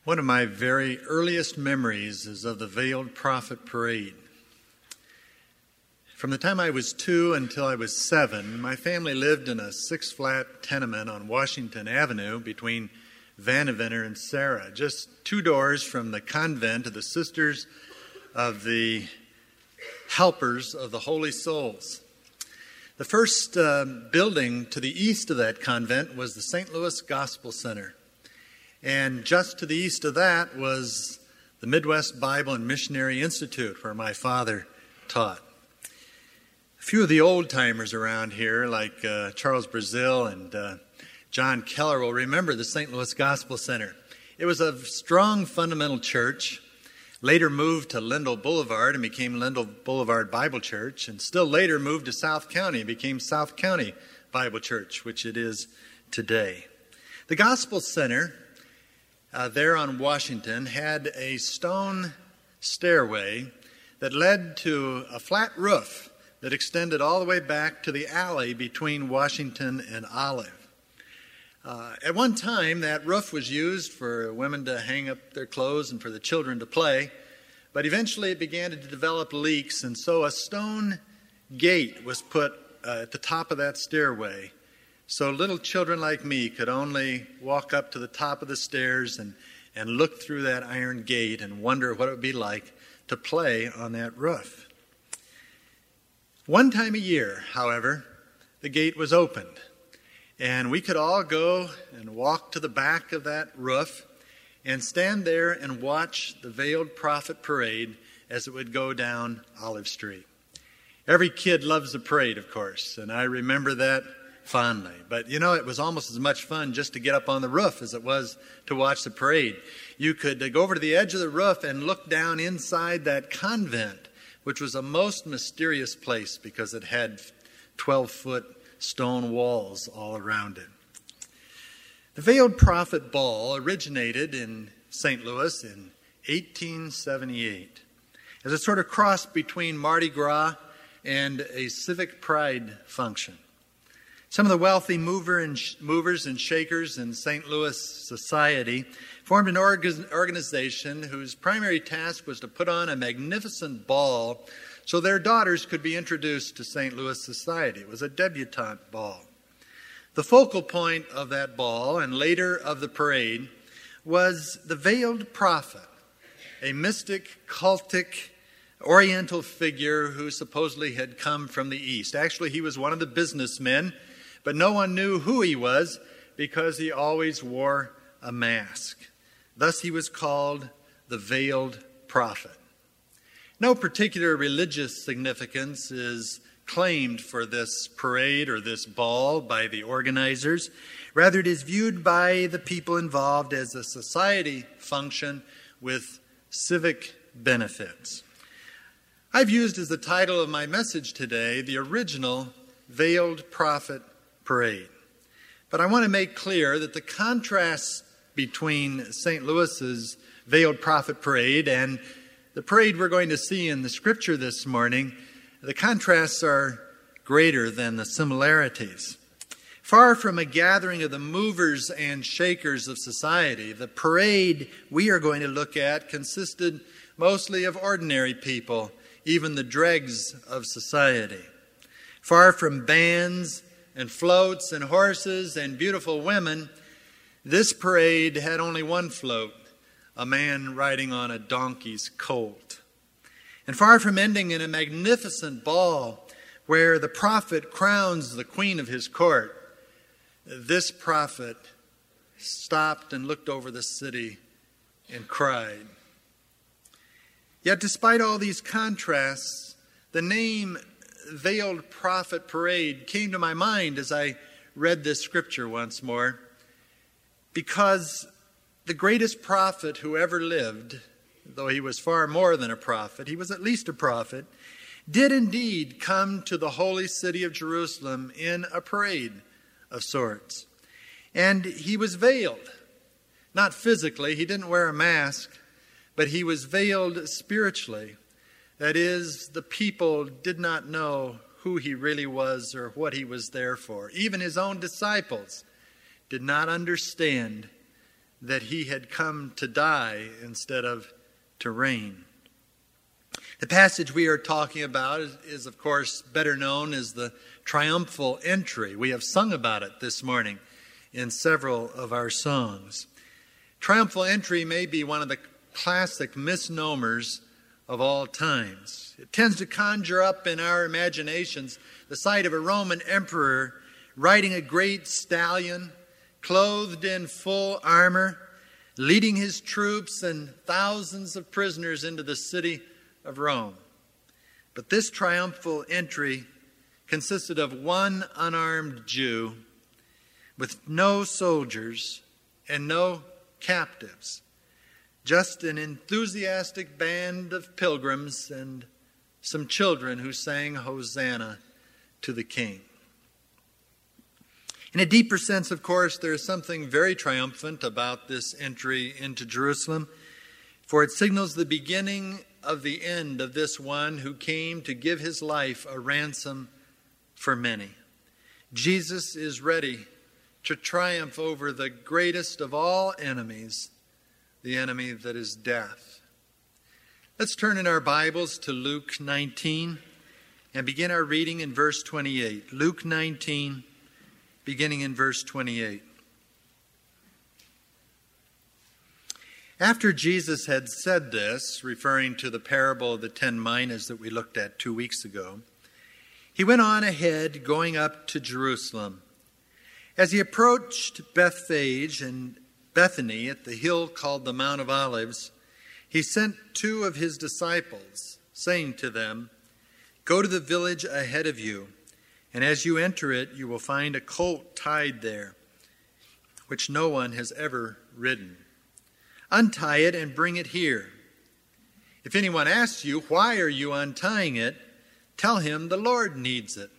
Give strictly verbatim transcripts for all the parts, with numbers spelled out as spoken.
One of my very earliest memories is of the Veiled Prophet Parade. From the time I was two until I was seven, my family lived in a six-flat tenement on Washington Avenue between Vanaventer and Sarah, just two doors from the convent of the Sisters of the Helpers of the Holy Souls. The first uh, building to the east of that convent was the Saint Louis Gospel Center. And just to the east of that was the Midwest Bible and Missionary Institute, where my father taught. A few of the old-timers around here, like uh, Charles Brazil and uh, John Keller, will remember the Saint Louis Gospel Center. It was a strong fundamental church, later moved to Lindell Boulevard and became Lindell Boulevard Bible Church, and still later moved to South County and became South County Bible Church, which it is today. The Gospel Center Uh, there on Washington had a stone stairway that led to a flat roof that extended all the way back to the alley between Washington and Olive. Uh, at one time, that roof was used for women to hang up their clothes and for the children to play, but eventually it began to develop leaks, and so a stone gate was put uh, at the top of that stairway. So little children like me could only walk up to the top of the stairs and, and look through that iron gate and wonder what it would be like to play on that roof. One time a year, however, the gate was opened, and we could all go and walk to the back of that roof and stand there and watch the Veiled Prophet Parade as it would go down Olive Street. Every kid loves the parade, of course, and I remember that fondly. But, you know, it was almost as much fun just to get up on the roof as it was to watch the parade. You could uh, go over to the edge of the roof and look down inside that convent, which was a most mysterious place because it had twelve-foot stone walls all around it. The Veiled Prophet Ball originated in Saint Louis in eighteen seventy-eight as a sort of cross between Mardi Gras and a civic pride function. Some of the wealthy mover and sh- movers and shakers in Saint Louis society formed an org- organization whose primary task was to put on a magnificent ball so their daughters could be introduced to Saint Louis society. It was a debutante ball. The focal point of that ball, and later of the parade, was the Veiled Prophet, a mystic, cultic, Oriental figure who supposedly had come from the East. Actually, he was one of the businessmen, but no one knew who he was because he always wore a mask. Thus he was called the Veiled Prophet. No particular religious significance is claimed for this parade or this ball by the organizers. Rather, it is viewed by the people involved as a society function with civic benefits. I've used as the title of my message today the original Veiled Prophet Parade. But I want to make clear that the contrast between Saint Louis's Veiled Prophet Parade and the parade we're going to see in the scripture this morning, the contrasts are greater than the similarities. Far from a gathering of the movers and shakers of society, the parade we are going to look at consisted mostly of ordinary people, even the dregs of society. Far from bands and floats and horses and beautiful women, this parade had only one float, a man riding on a donkey's colt. And far from ending in a magnificent ball where the prophet crowns the queen of his court, this prophet stopped and looked over the city and cried. Yet despite all these contrasts, the name Veiled Prophet Parade came to my mind as I read this scripture once more, because the greatest prophet who ever lived, though he was far more than a prophet, he was at least a prophet, did indeed come to the holy city of Jerusalem in a parade of sorts. And he was veiled, not physically, he didn't wear a mask, but he was veiled spiritually. That is, the people did not know who he really was or what he was there for. Even his own disciples did not understand that he had come to die instead of to reign. The passage we are talking about is, is, of course, better known as the triumphal entry. We have sung about it this morning in several of our songs. Triumphal entry may be one of the classic misnomers of all times. It tends to conjure up in our imaginations the sight of a Roman emperor riding a great stallion, clothed in full armor, leading his troops and thousands of prisoners into the city of Rome. But this triumphal entry consisted of one unarmed Jew with no soldiers and no captives, just an enthusiastic band of pilgrims and some children who sang Hosanna to the King. In a deeper sense, of course, there is something very triumphant about this entry into Jerusalem, for it signals the beginning of the end of this one who came to give his life a ransom for many. Jesus is ready to triumph over the greatest of all enemies, the enemy that is death. Let's turn in our Bibles to Luke nineteen and begin our reading in verse twenty-eight. Luke nineteen, beginning in verse twenty-eight. After Jesus had said this, referring to the parable of the ten minas that we looked at two weeks ago, he went on ahead, going up to Jerusalem. As he approached Bethphage and Bethany at the hill called the Mount of Olives, he sent two of his disciples, saying to them, "Go to the village ahead of you, and as you enter it, you will find a colt tied there, which no one has ever ridden. Untie it and bring it here. If anyone asks you, 'Why are you untying it?' tell him the Lord needs it."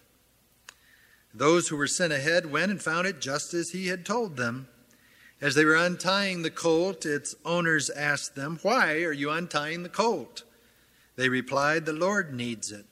Those who were sent ahead went and found it just as he had told them. As they were untying the colt, its owners asked them, "Why are you untying the colt?" They replied, "The Lord needs it."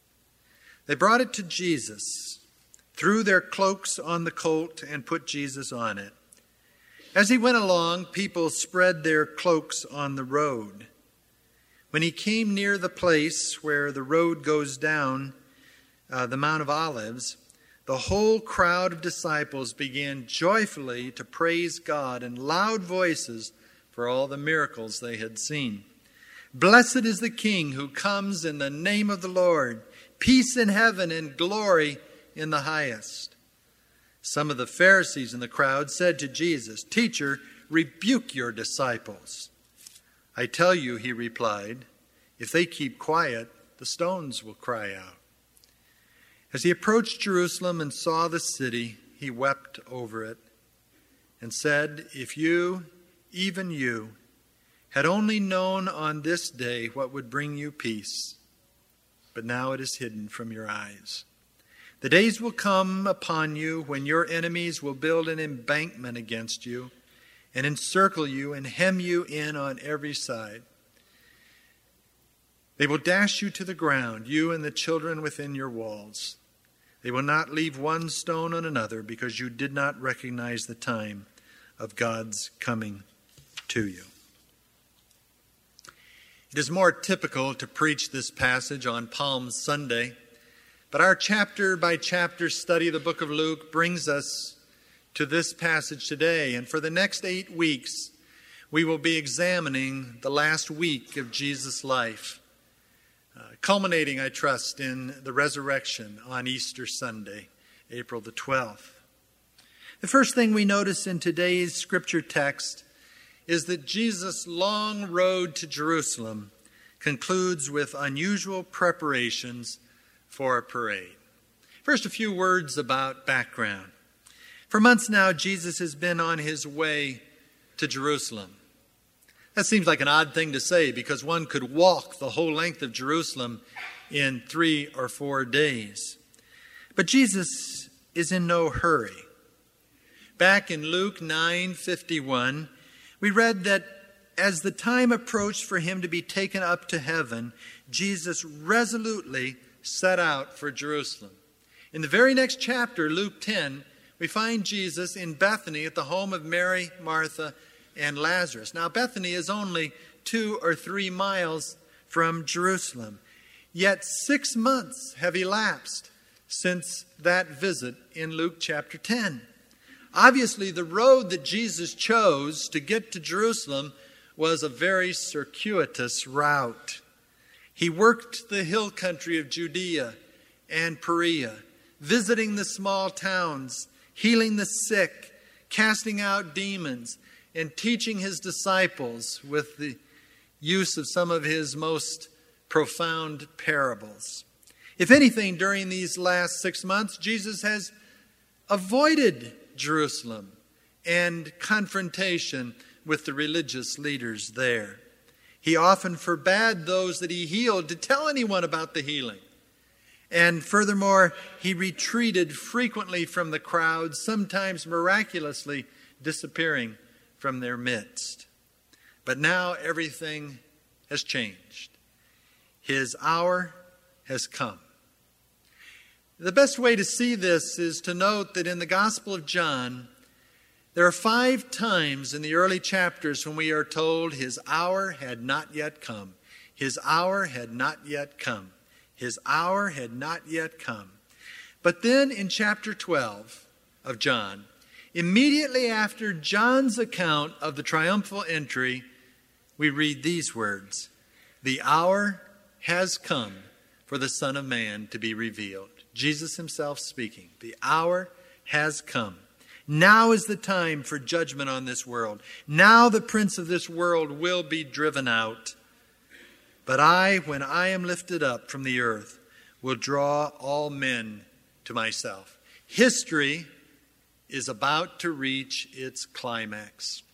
They brought it to Jesus, threw their cloaks on the colt, and put Jesus on it. As he went along, people spread their cloaks on the road. When he came near the place where the road goes down uh, the Mount of Olives, the whole crowd of disciples began joyfully to praise God in loud voices for all the miracles they had seen. "Blessed is the King who comes in the name of the Lord. Peace in heaven and glory in the highest." Some of the Pharisees in the crowd said to Jesus, "Teacher, rebuke your disciples." "I tell you," he replied, "if they keep quiet, the stones will cry out." As he approached Jerusalem and saw the city, he wept over it and said, "If you, even you, had only known on this day what would bring you peace, but now it is hidden from your eyes. The days will come upon you when your enemies will build an embankment against you and encircle you and hem you in on every side. They will dash you to the ground, you and the children within your walls. They will not leave one stone on another because you did not recognize the time of God's coming to you." It is more typical to preach this passage on Palm Sunday, but our chapter by chapter study of the book of Luke brings us to this passage today. And for the next eight weeks, we will be examining the last week of Jesus' life, uh, culminating, I trust, in the resurrection on Easter Sunday, April the twelfth. The first thing we notice in today's scripture text is that Jesus' long road to Jerusalem concludes with unusual preparations for a parade. First, a few words about background. For months now, Jesus has been on his way to Jerusalem. That seems like an odd thing to say because one could walk the whole length of Jerusalem in three or four days. But Jesus is in no hurry. Back in Luke nine fifty-one, we read that as the time approached for him to be taken up to heaven, Jesus resolutely set out for Jerusalem. In the very next chapter, Luke ten, we find Jesus in Bethany at the home of Mary, Martha, and Lazarus. Now, Bethany is only two or three miles from Jerusalem. Yet six months have elapsed since that visit in Luke chapter ten. Obviously, the road that Jesus chose to get to Jerusalem was a very circuitous route. He worked the hill country of Judea and Perea, visiting the small towns, healing the sick, casting out demons, and teaching his disciples with the use of some of his most profound parables. If anything, during these last six months, Jesus has avoided Jerusalem and confrontation with the religious leaders there. He often forbade those that he healed to tell anyone about the healing. And furthermore, he retreated frequently from the crowd, sometimes miraculously disappearing from their midst. But now everything has changed. His hour has come. The best way to see this is to note that in the Gospel of John, there are five times in the early chapters when we are told his hour had not yet come. His hour had not yet come. His hour had not yet come. But then in chapter twelve of John, immediately after John's account of the triumphal entry, we read these words: "The hour has come for the Son of Man to be revealed." Jesus himself speaking. The hour has come. Now is the time for judgment on this world. Now the prince of this world will be driven out. But I, when I am lifted up from the earth, will draw all men to myself. History is about to reach its climax.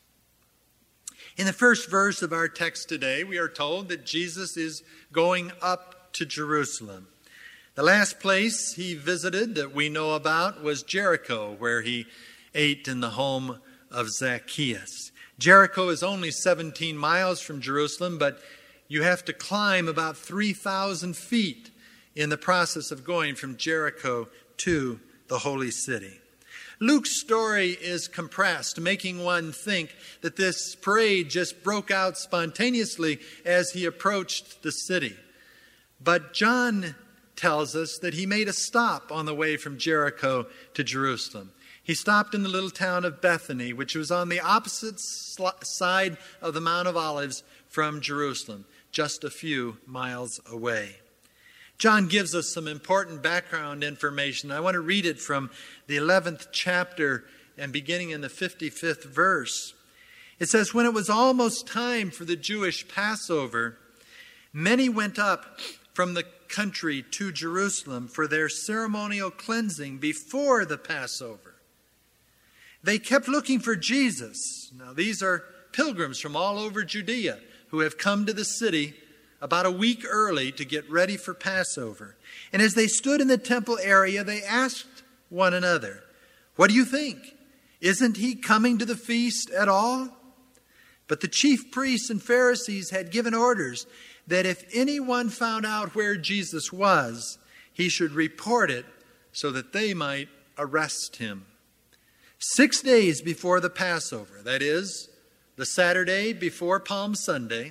In the first verse of our text today, we are told that Jesus is going up to Jerusalem. The last place he visited that we know about was Jericho, where he ate in the home of Zacchaeus. Jericho is only seventeen miles from Jerusalem, but you have to climb about three thousand feet in the process of going from Jericho to the holy city. Luke's story is compressed, making one think that this parade just broke out spontaneously as he approached the city. But John tells us that he made a stop on the way from Jericho to Jerusalem. He stopped in the little town of Bethany, which was on the opposite side of the Mount of Olives from Jerusalem, just a few miles away. John gives us some important background information. I want to read it from the eleventh chapter and beginning in the fifty-fifth verse. It says, "When it was almost time for the Jewish Passover, many went up from the country to Jerusalem for their ceremonial cleansing before the Passover. They kept looking for Jesus." Now, these are pilgrims from all over Judea who have come to the city about a week early to get ready for Passover. And as they stood in the temple area, they asked one another, "What do you think? Isn't he coming to the feast at all?" But the chief priests and Pharisees had given orders that if anyone found out where Jesus was, he should report it so that they might arrest him. Six days before the Passover, that is, the Saturday before Palm Sunday,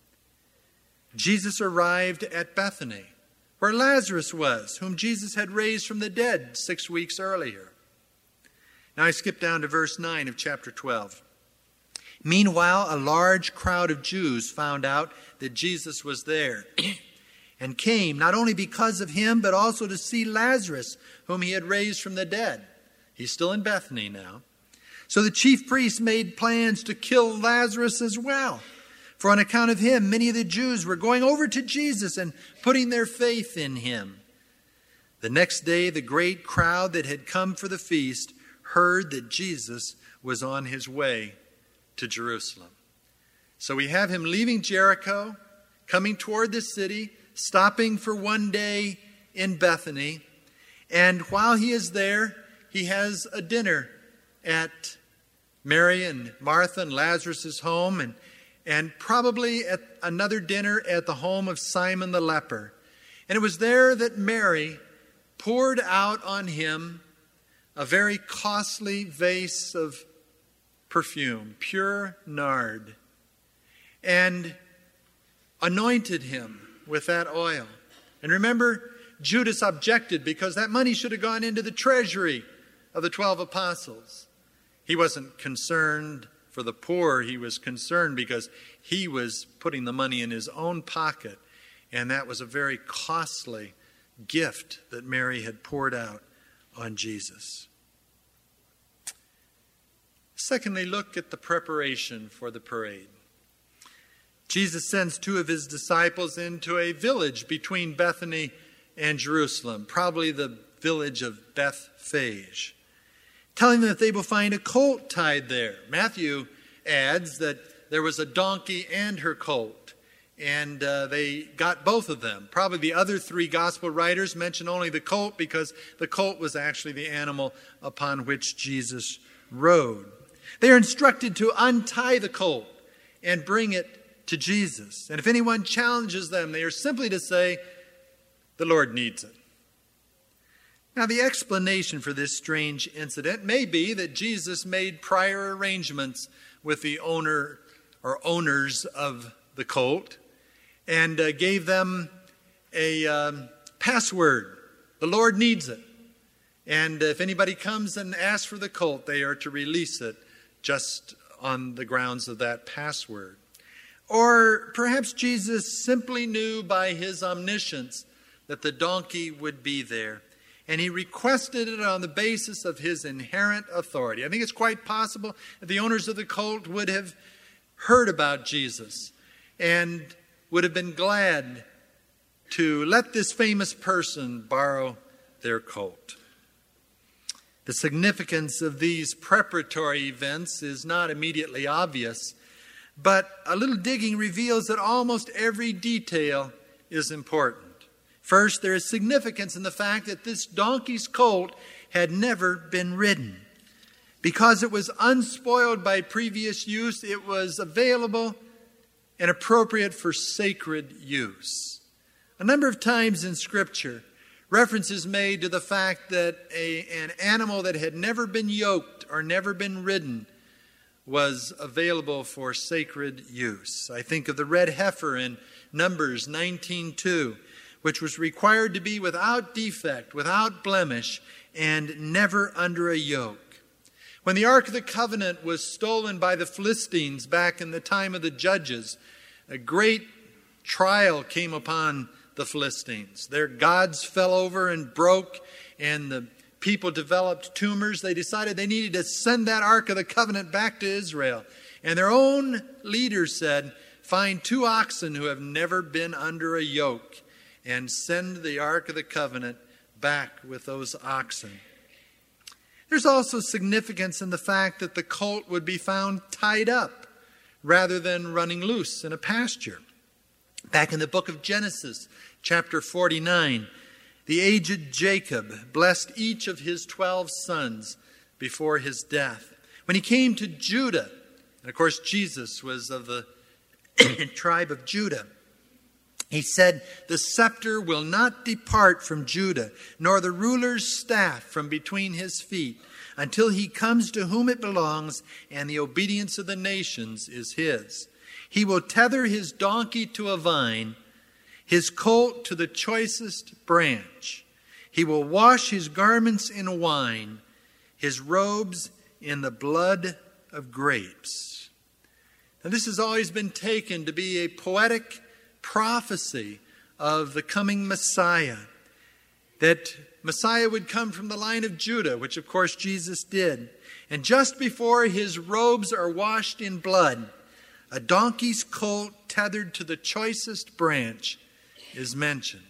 Jesus arrived at Bethany, where Lazarus was, whom Jesus had raised from the dead six weeks earlier. Now I skip down to verse nine of chapter twelve. "Meanwhile, a large crowd of Jews found out that Jesus was there and came not only because of him, but also to see Lazarus, whom he had raised from the dead." He's still in Bethany now. "So the chief priests made plans to kill Lazarus as well. For on account of him, many of the Jews were going over to Jesus and putting their faith in him. The next day, the great crowd that had come for the feast heard that Jesus was on his way to Jerusalem." So we have him leaving Jericho, coming toward the city, stopping for one day in Bethany. And while he is there, he has a dinner at Mary and Martha and Lazarus' home, and, and probably at another dinner at the home of Simon the leper. And it was there that Mary poured out on him a very costly vase of perfume, pure nard, and anointed him with that oil. And remember, Judas objected because that money should have gone into the treasury of the twelve apostles. He wasn't concerned for the poor. He was concerned because he was putting the money in his own pocket, and that was a very costly gift that Mary had poured out on Jesus. Secondly, look at the preparation for the parade. Jesus sends two of his disciples into a village between Bethany and Jerusalem, probably the village of Bethphage, telling them that they will find a colt tied there. Matthew adds that there was a donkey and her colt, and uh, they got both of them. Probably the other three gospel writers mention only the colt because the colt was actually the animal upon which Jesus rode. They are instructed to untie the colt and bring it to Jesus. And if anyone challenges them, they are simply to say, "The Lord needs it." Now, the explanation for this strange incident may be that Jesus made prior arrangements with the owner or owners of the colt and uh, gave them a um, password. The Lord needs it. And if anybody comes and asks for the colt, they are to release it just on the grounds of that password. Or perhaps Jesus simply knew by his omniscience that the donkey would be there, and he requested it on the basis of his inherent authority. I think it's quite possible that the owners of the colt would have heard about Jesus and would have been glad to let this famous person borrow their colt. The significance of these preparatory events is not immediately obvious, but a little digging reveals that almost every detail is important. First, there is significance in the fact that this donkey's colt had never been ridden. Because it was unspoiled by previous use, it was available and appropriate for sacred use. A number of times in Scripture, reference is made to the fact that a, an animal that had never been yoked or never been ridden was available for sacred use. I think of the red heifer in Numbers nineteen two, which was required to be without defect, without blemish, and never under a yoke. When the Ark of the Covenant was stolen by the Philistines back in the time of the Judges, a great trial came upon the Philistines. Their gods fell over and broke, and the people developed tumors. They decided they needed to send that Ark of the Covenant back to Israel. And their own leaders said, "Find two oxen who have never been under a yoke and send the Ark of the Covenant back with those oxen." There's also significance in the fact that the colt would be found tied up rather than running loose in a pasture. Back in the book of Genesis, chapter forty-nine, the aged Jacob blessed each of his twelve sons before his death. When he came to Judah, and of course Jesus was of the tribe of Judah, he said, "The scepter will not depart from Judah, nor the ruler's staff from between his feet, until he comes to whom it belongs, and the obedience of the nations is his. He will tether his donkey to a vine, his colt to the choicest branch. He will wash his garments in wine, his robes in the blood of grapes." Now, this has always been taken to be a poetic prophecy of the coming Messiah, that Messiah would come from the line of Judah, which of course Jesus did. And just before his robes are washed in blood, a donkey's colt tethered to the choicest branch is mentioned.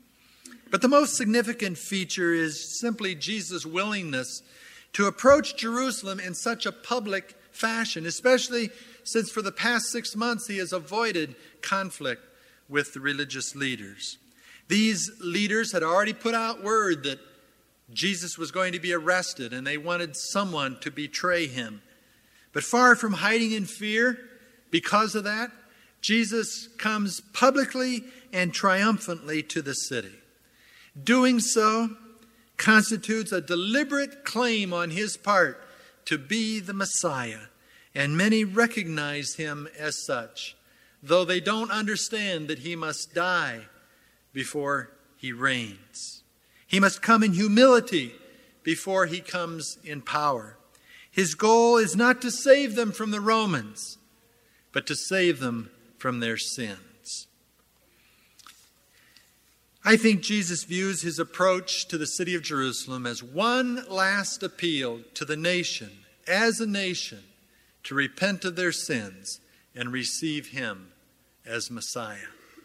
But the most significant feature is simply Jesus' willingness to approach Jerusalem in such a public fashion, especially since for the past six months he has avoided conflict with the religious leaders. These leaders had already put out word that Jesus was going to be arrested, and they wanted someone to betray him. But far from hiding in fear because of that, Jesus comes publicly and triumphantly to the city. Doing so constitutes a deliberate claim on his part to be the Messiah. and many recognize him as such, though they don't understand that he must die before he reigns. He must come in humility before he comes in power. His goal is not to save them from the Romans, but to save them from their sins. I think Jesus views his approach to the city of Jerusalem as one last appeal to the nation, as a nation, to repent of their sins and receive him as Messiah.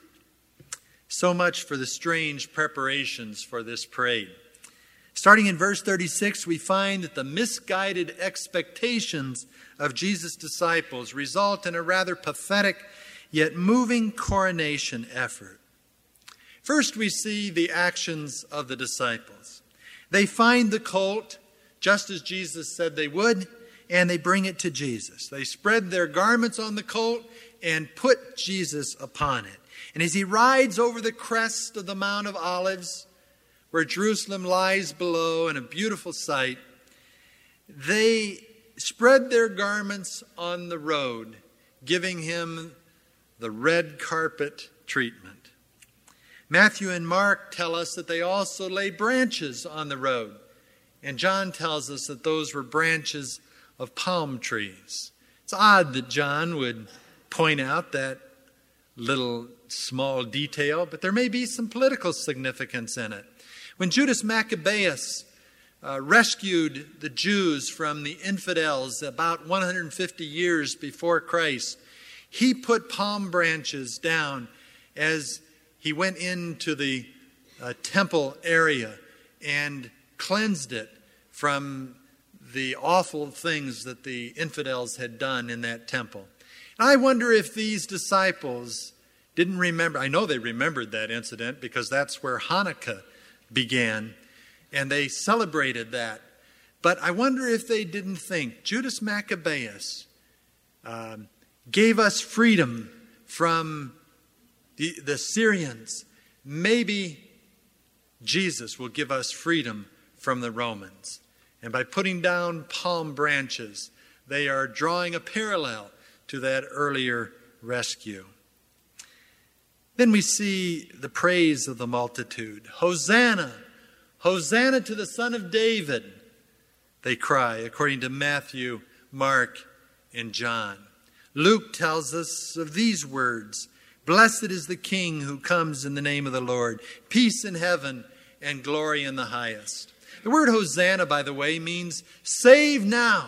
So much for the strange preparations for this parade. Starting in verse thirty-six, we find that the misguided expectations of Jesus' disciples result in a rather pathetic yet moving coronation effort. First, we see the actions of the disciples. They find the colt, just as Jesus said they would, and they bring it to Jesus. They spread their garments on the colt and put Jesus upon it. And as he rides over the crest of the Mount of Olives, where Jerusalem lies below in a beautiful sight, they spread their garments on the road, giving him the red carpet treatment. Matthew and Mark tell us that they also lay branches on the road. And John tells us that those were branches of palm trees. It's odd that John would point out that little small detail, but there may be some political significance in it. When Judas Maccabeus uh, rescued the Jews from the infidels about one hundred fifty years before Christ, he put palm branches down as he went into the uh, temple area and cleansed it from the awful things that the infidels had done in that temple. And I wonder if these disciples didn't remember. I know they remembered that incident because that's where Hanukkah began, and they celebrated that. But I wonder if they didn't think Judas Maccabeus um, gave us freedom from the, the Syrians. Maybe Jesus will give us freedom from the Romans. And by putting down palm branches, they are drawing a parallel to that earlier rescue. Then we see the praise of the multitude. Hosanna! Hosanna to the Son of David, they cry, according to Matthew, Mark, and John. Luke tells us of these words: Blessed is the King who comes in the name of the Lord. Peace in heaven and glory in the highest. The word Hosanna, by the way, means save now.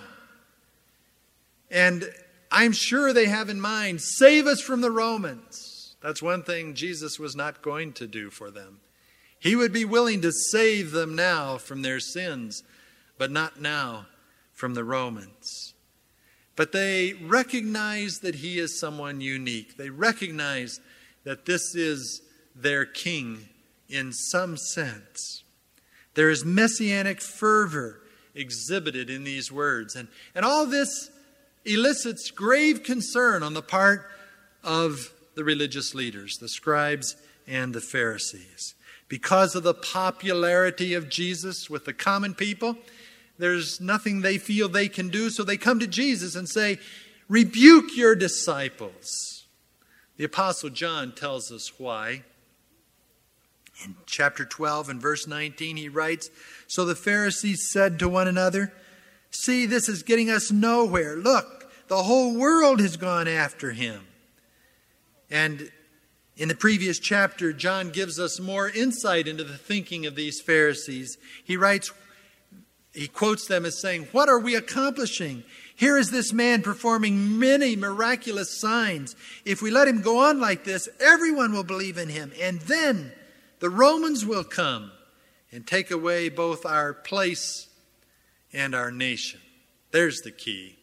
And I'm sure they have in mind, save us from the Romans. That's one thing Jesus was not going to do for them. He would be willing to save them now from their sins, but not now from the Romans. But they recognize that he is someone unique. They recognize that this is their king in some sense. There is messianic fervor exhibited in these words. And, and all this elicits grave concern on the part of the religious leaders, the scribes and the Pharisees. Because of the popularity of Jesus with the common people, there's nothing they feel they can do, so they come to Jesus and say, rebuke your disciples. The Apostle John tells us why. In chapter twelve and verse nineteen, he writes, So the Pharisees said to one another, See, this is getting us nowhere. Look, the whole world has gone after him. And in the previous chapter, John gives us more insight into the thinking of these Pharisees. He writes, he quotes them as saying, What are we accomplishing? Here is this man performing many miraculous signs. If we let him go on like this, everyone will believe in him. And then the Romans will come and take away both our place and our nation. There's the key.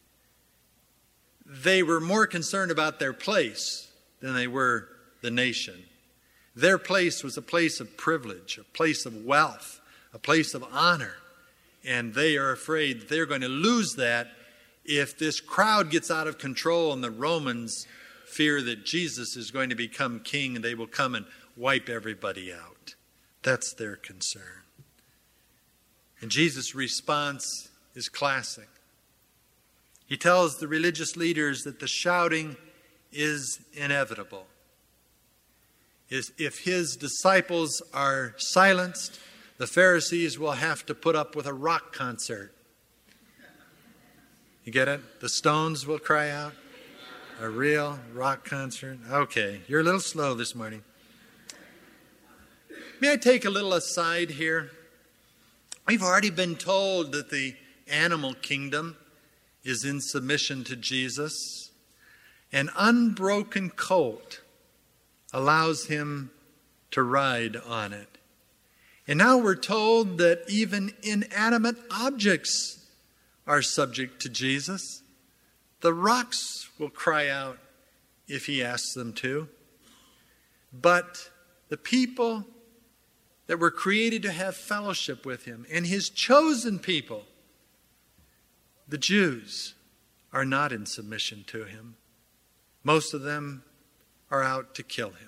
They were more concerned about their place than they were the nation. Their place was a place of privilege, a place of wealth, a place of honor. And they are afraid that they're going to lose that if this crowd gets out of control and the Romans fear that Jesus is going to become king and they will come and wipe everybody out. That's their concern. And Jesus' response is classic. He tells the religious leaders that the shouting is inevitable. If his disciples are silenced, the Pharisees will have to put up with a rock concert. You get it? The Stones will cry out. A real rock concert. Okay, you're a little slow this morning. May I take a little aside here? We've already been told that the animal kingdom is in submission to Jesus. An unbroken colt allows him to ride on it. And now we're told that even inanimate objects are subject to Jesus. The rocks will cry out if he asks them to. But the people that were created to have fellowship with him and his chosen people, the Jews, are not in submission to him. Most of them are out to kill him.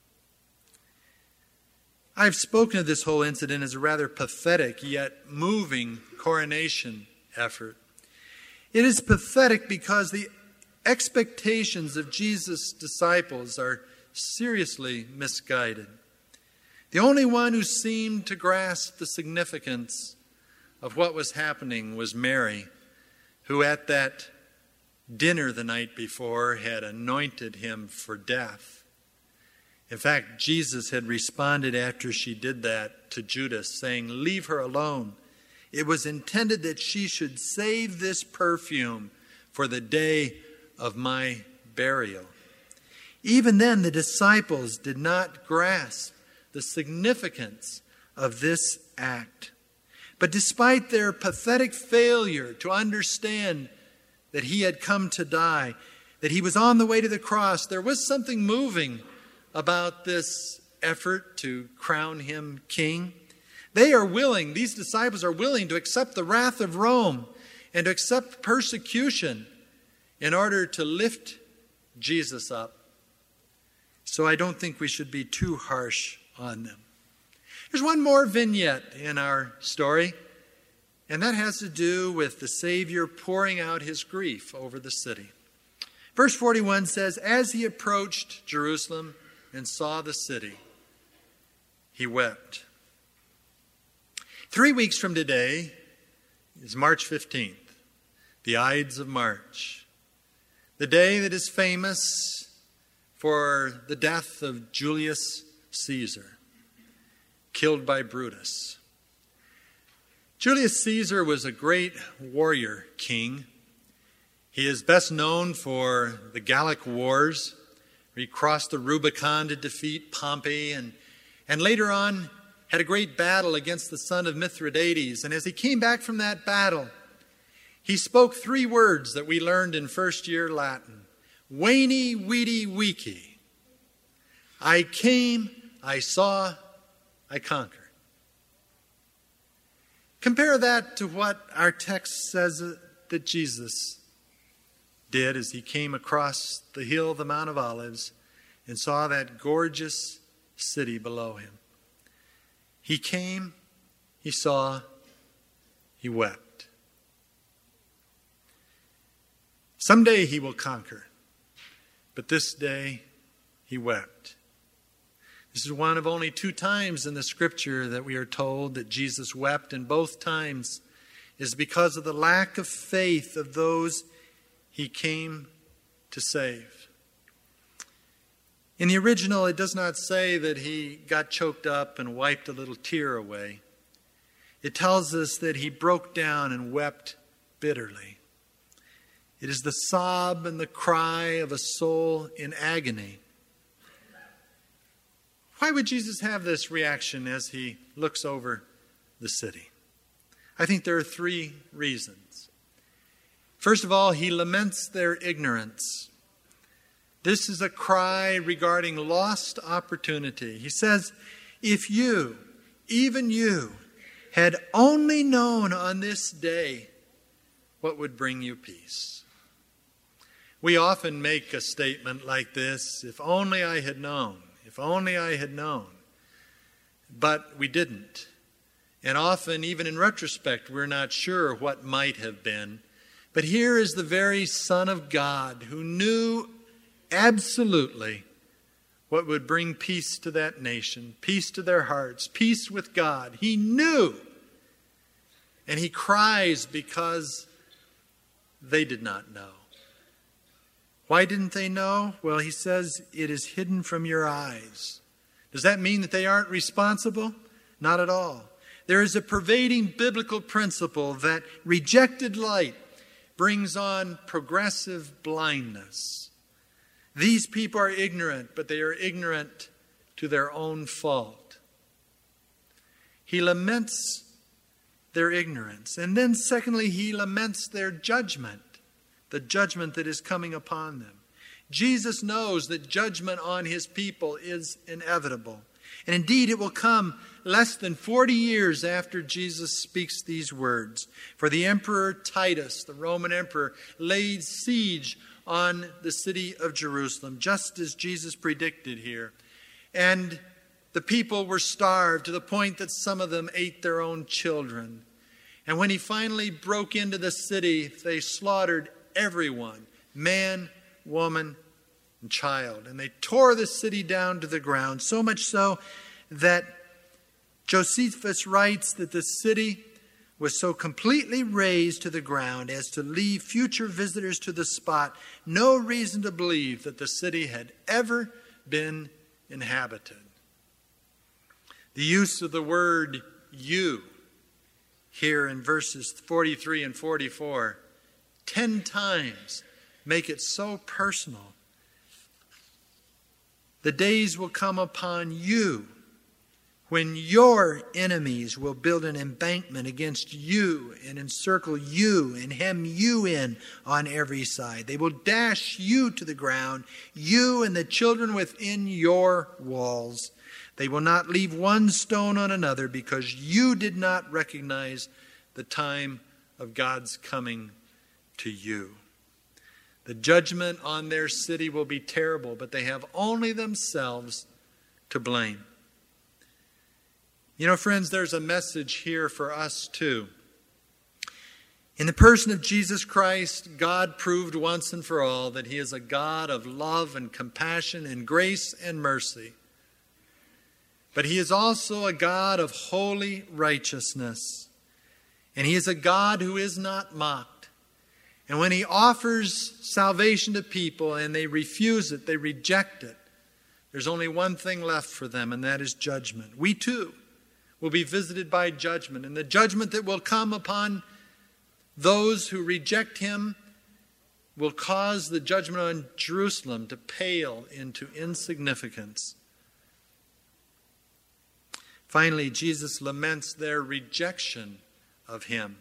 I've spoken of this whole incident as a rather pathetic yet moving coronation effort. It is pathetic because the expectations of Jesus' disciples are seriously misguided. The only one who seemed to grasp the significance of what was happening was Mary, who at that dinner the night before had anointed him for death. In fact, Jesus had responded after she did that to Judas, saying, "Leave her alone. It was intended that she should save this perfume for the day of my burial." Even then, the disciples did not grasp the significance of this act. But despite their pathetic failure to understand that he had come to die, that he was on the way to the cross, there was something moving about this effort to crown him king. They are willing, these disciples are willing to accept the wrath of Rome and to accept persecution in order to lift Jesus up. So I don't think we should be too harsh on them. There's one more vignette in our story, and that has to do with the Savior pouring out his grief over the city. Verse forty-one says, "As he approached Jerusalem and saw the city, he wept." Three weeks from today is March fifteenth, the Ides of March, the day that is famous for the death of Julius Caesar, killed by Brutus. Julius Caesar was a great warrior king. He is best known for the Gallic Wars, where he crossed the Rubicon to defeat Pompey, and, and later on had a great battle against the son of Mithridates. And as he came back from that battle, he spoke three words that we learned in first year Latin. Veni, vidi, vici. I came, I saw, I conquered. Compare that to what our text says that Jesus did as he came across the hill, the Mount of Olives, and saw that gorgeous city below him. He came, he saw, he wept. Someday he will conquer, but this day he wept. This is one of only two times in the scripture that we are told that Jesus wept, and both times is because of the lack of faith of those he came to save. In the original, it does not say that he got choked up and wiped a little tear away. It tells us that he broke down and wept bitterly. It is the sob and the cry of a soul in agony. Why would Jesus have this reaction as he looks over the city? I think there are three reasons. First of all, he laments their ignorance. This is a cry regarding lost opportunity. He says, if you, even you, had only known on this day what would bring you peace. We often make a statement like this, if only I had known, if only I had known. But we didn't. And often, even in retrospect, we're not sure what might have been. But here is the very Son of God who knew absolutely what would bring peace to that nation, peace to their hearts, peace with God. He knew. And he cries because they did not know. Why didn't they know? Well, he says, it is hidden from your eyes. Does that mean that they aren't responsible? Not at all. There is a pervading biblical principle that rejected light brings on progressive blindness. These people are ignorant, but they are ignorant to their own fault. He laments their ignorance. And then secondly, he laments their judgment, the judgment that is coming upon them. Jesus knows that judgment on his people is inevitable. And indeed, it will come less than forty years after Jesus speaks these words. For the Emperor Titus, the Roman emperor, laid siege on the city of Jerusalem, just as Jesus predicted here. And the people were starved to the point that some of them ate their own children. And when he finally broke into the city, they slaughtered everyone, man, woman, and child. And they tore the city down to the ground, so much so that Josephus writes that the city was so completely razed to the ground as to leave future visitors to the spot no reason to believe that the city had ever been inhabited. The use of the word you here in verses forty-three and forty-four, ten times make it so personal. The days will come upon you when your enemies will build an embankment against you and encircle you and hem you in on every side. They will dash you to the ground, you and the children within your walls. They will not leave one stone on another because you did not recognize the time of God's coming to you. The judgment on their city will be terrible, but they have only themselves to blame. You know, friends, there's a message here for us too. In the person of Jesus Christ, God proved once and for all that he is a God of love and compassion and grace and mercy. But he is also a God of holy righteousness. And he is a God who is not mocked. And when he offers salvation to people and they refuse it, they reject it, there's only one thing left for them, and that is judgment. We too will be visited by judgment. And the judgment that will come upon those who reject him will cause the judgment on Jerusalem to pale into insignificance. Finally, Jesus laments their rejection of him.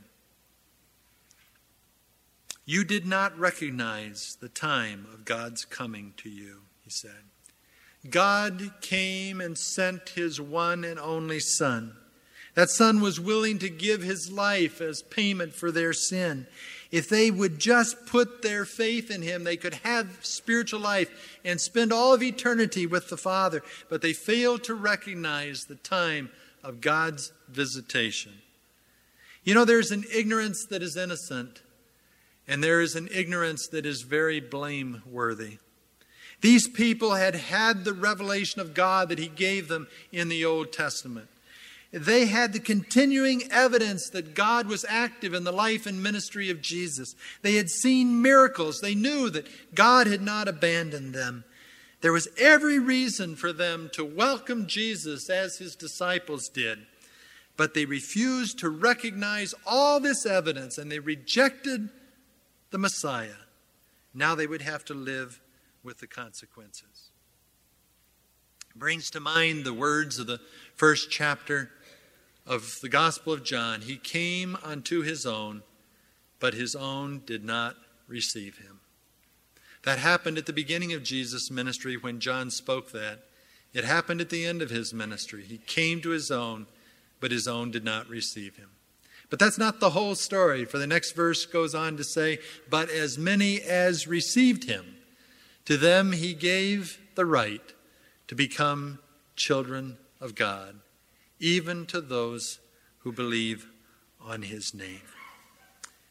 You did not recognize the time of God's coming to you, he said. God came and sent his one and only Son. That Son was willing to give his life as payment for their sin. If they would just put their faith in him, they could have spiritual life and spend all of eternity with the Father. But they failed to recognize the time of God's visitation. You know, there's an ignorance that is innocent, and there is an ignorance that is very blameworthy. These people had had the revelation of God that he gave them in the Old Testament. They had the continuing evidence that God was active in the life and ministry of Jesus. They had seen miracles. They knew that God had not abandoned them. There was every reason for them to welcome Jesus as his disciples did. But they refused to recognize all this evidence, and they rejected the Messiah. Now they would have to live with the consequences. It brings to mind the words of the first chapter of the Gospel of John. He came unto his own, but his own did not receive him. That happened at the beginning of Jesus' ministry when John spoke that. It happened at the end of his ministry. He came to his own, but his own did not receive him. But that's not the whole story, for the next verse goes on to say, but as many as received him, to them he gave the right to become children of God, even to those who believe on his name.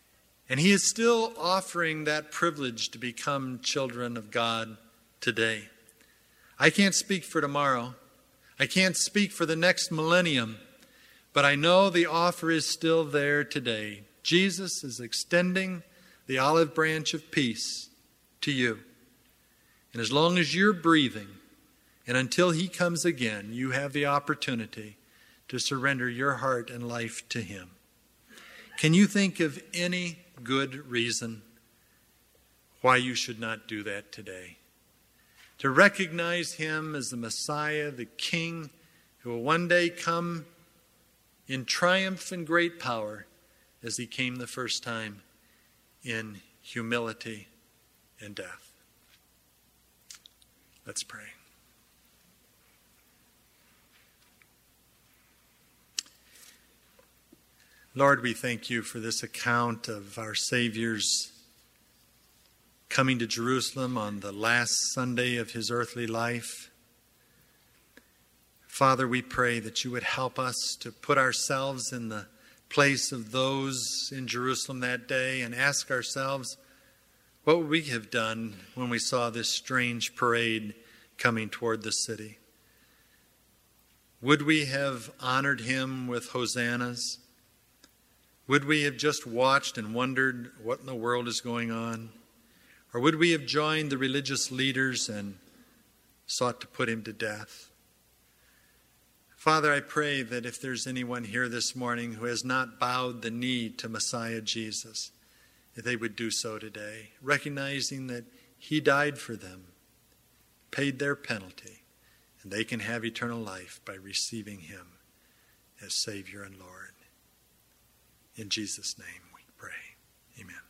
And he is still offering that privilege to become children of God today. I can't speak for tomorrow. I can't speak for the next millennium. But I know the offer is still there today. Jesus is extending the olive branch of peace to you. And as long as you're breathing, and until he comes again, you have the opportunity to surrender your heart and life to him. Can you think of any good reason why you should not do that today? To recognize him as the Messiah, the King, who will one day come in triumph and great power as he came the first time in humility and death. Let's pray. Lord, we thank you for this account of our Savior's coming to Jerusalem on the last Sunday of his earthly life. Father, we pray that you would help us to put ourselves in the place of those in Jerusalem that day and ask ourselves, what would we have done when we saw this strange parade coming toward the city? Would we have honored him with hosannas? Would we have just watched and wondered what in the world is going on? Or would we have joined the religious leaders and sought to put him to death? Father, I pray that if there's anyone here this morning who has not bowed the knee to Messiah Jesus, that they would do so today, recognizing that he died for them, paid their penalty, and they can have eternal life by receiving him as Savior and Lord. In Jesus' name we pray. Amen.